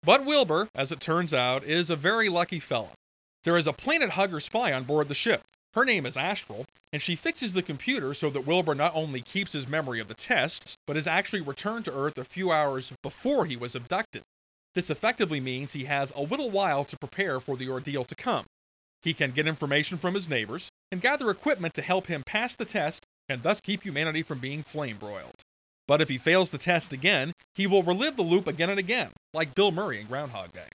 But Wilbur, as it turns out, is a very lucky fella. There is a planet hugger spy on board the ship. Her name is Astral, and she fixes the computer so that Wilbur not only keeps his memory of the tests, but is actually returned to Earth a few hours before he was abducted. This effectively means he has a little while to prepare for the ordeal to come. He can get information from his neighbors and gather equipment to help him pass the test and thus keep humanity from being flame broiled. But if he fails the test again, he will relive the loop again and again, like Bill Murray in Groundhog Day.